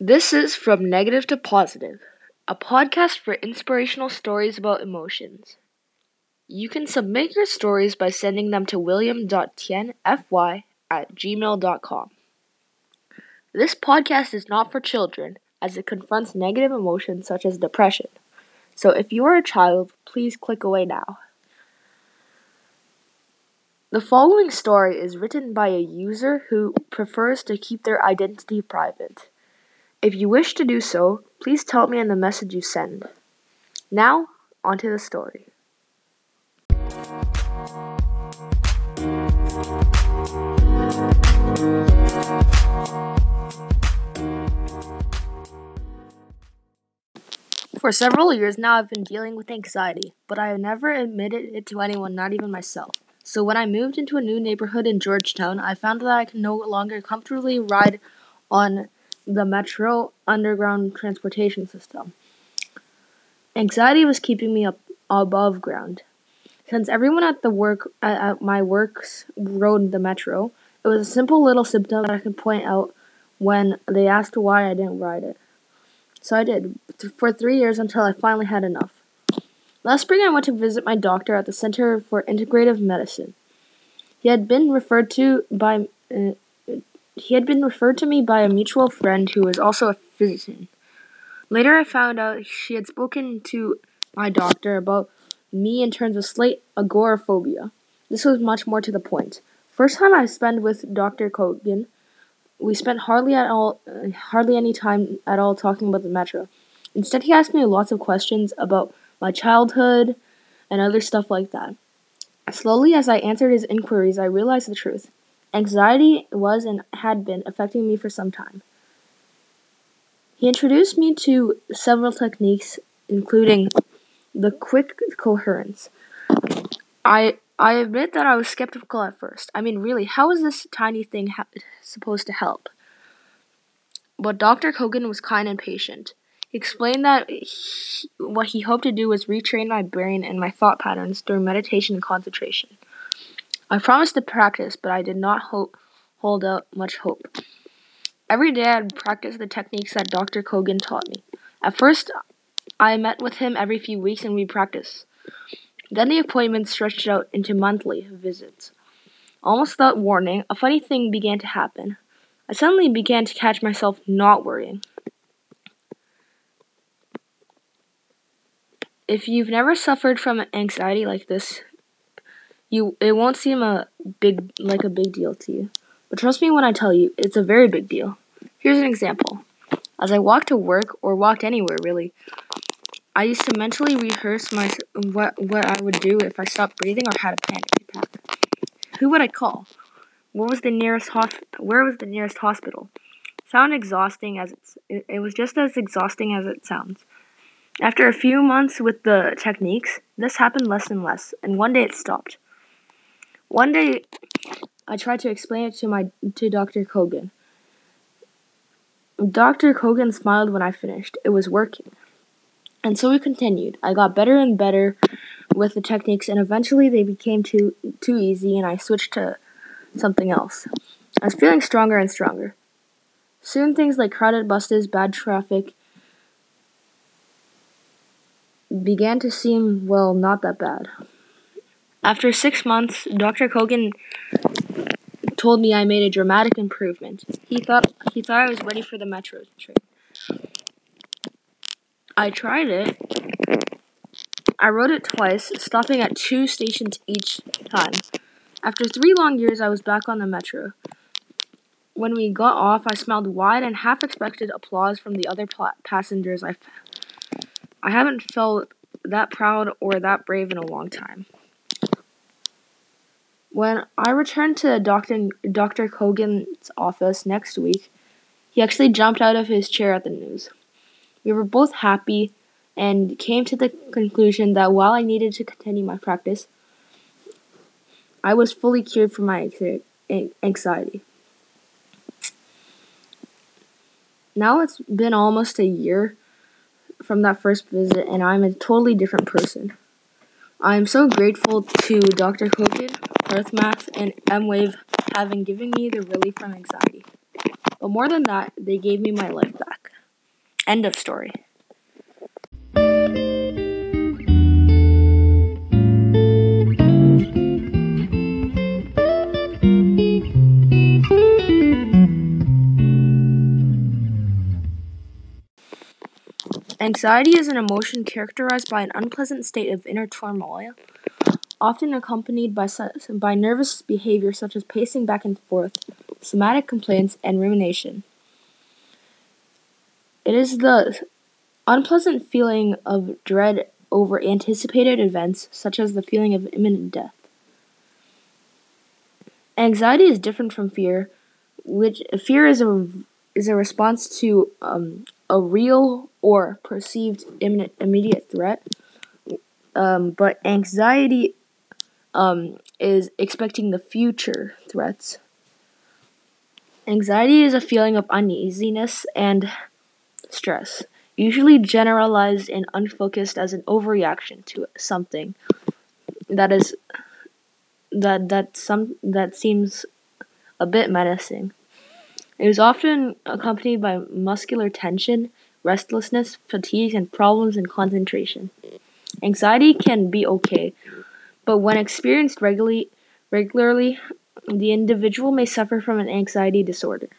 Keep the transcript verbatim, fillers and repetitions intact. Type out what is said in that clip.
This is From Negative to Positive, a podcast for inspirational stories about emotions. You can submit your stories by sending them to william dot tien f y at gmail dot com. This podcast is not for children, as it confronts negative emotions such as depression. So if you are a child, please click away now. The following story is written by a user who prefers to keep their identity private. If you wish to do so, please tell me in the message you send. Now, onto the story. For several years now, I've been dealing with anxiety, but I have never admitted it to anyone, not even myself. So when I moved into a new neighborhood in Georgetown, I found that I could no longer comfortably ride on the Metro underground transportation system. Anxiety was keeping me up above ground. Since everyone at the work at, at my works rode the Metro, it was a simple little symptom that I could point out when they asked why I didn't ride it. So I did, for three years until I finally had enough. Last spring I went to visit my doctor at the Center for Integrative Medicine. He had been referred to by uh, he had been referred to me by a mutual friend who was also a physician. Later I found out she had spoken to my doctor about me in terms of slight agoraphobia. This was much more to the point. First time I spent with Doctor Kogan, we spent hardly at all, uh, hardly any time at all talking about the Metro. Instead, he asked me lots of questions about my childhood and other stuff like that. Slowly, as I answered his inquiries, I realized the truth. Anxiety was and had been affecting me for some time. He introduced me to several techniques, including the quick coherence. I I admit that I was skeptical at first. I mean, really, how is this tiny thing ha- supposed to help? But Doctor Kogan was kind and patient. He explained that he, what he hoped to do was retrain my brain and my thought patterns through meditation and concentration. I promised to practice, but I did not ho- hold out much hope. Every day I'd practice the techniques that Doctor Kogan taught me. At first, I met with him every few weeks and we'd practice. Then the appointments stretched out into monthly visits. Almost without warning, a funny thing began to happen. I suddenly began to catch myself not worrying. If you've never suffered from anxiety like this, you it won't seem a big like a big deal to you. But trust me when I tell you, it's a very big deal. Here's an example. As I walked to work or walked anywhere really, I used to mentally rehearse my what what I would do if I stopped breathing or had a panic attack. Who would I call? What was the nearest hosp- Where was the nearest hospital? Sound exhausting as it's, it, it was just as exhausting as it sounds. After a few months with the techniques, this happened less and less, and one day it stopped. One day, I tried to explain it to my to Doctor Kogan. Doctor Kogan smiled when I finished. It was working. And so we continued. I got better and better with the techniques, and eventually they became too too easy, and I switched to something else. I was feeling stronger and stronger. Soon things like crowded buses, bad traffic, began to seem, well, not that bad. After six months, Doctor Kogan told me I made a dramatic improvement. He thought he thought I was ready for the Metro train. I tried it. I rode it twice, stopping at two stations each time. After three long years, I was back on the Metro. When we got off, I smiled wide and half-expected applause from the other pla- passengers. I, I haven't felt that proud or that brave in a long time. When I returned to Doctor Doctor Kogan's office next week, he actually jumped out of his chair at the news. We were both happy and came to the conclusion that while I needed to continue my practice, I was fully cured from my anxiety. Now it's been almost a year from that first visit, and I'm a totally different person. I am so grateful to Doctor Kogan, HearthMath, and M-Wave having given me the relief from anxiety. But more than that, they gave me my life back. End of story. Anxiety is an emotion characterized by an unpleasant state of inner turmoil, often accompanied by, by nervous behavior such as pacing back and forth, somatic complaints, and rumination. It is the unpleasant feeling of dread over anticipated events, such as the feeling of imminent death. Anxiety is different from fear, which fear is a is a response to um, a real or perceived imminent immediate threat. Um, but anxiety um, is expecting the future threats. Anxiety is a feeling of uneasiness and stress, usually generalized and unfocused as an overreaction to something that is that that some that seems a bit menacing. It is often accompanied by muscular tension, restlessness, fatigue, and problems in concentration. Anxiety can be okay, but when experienced regularly, regularly, the individual may suffer from an anxiety disorder.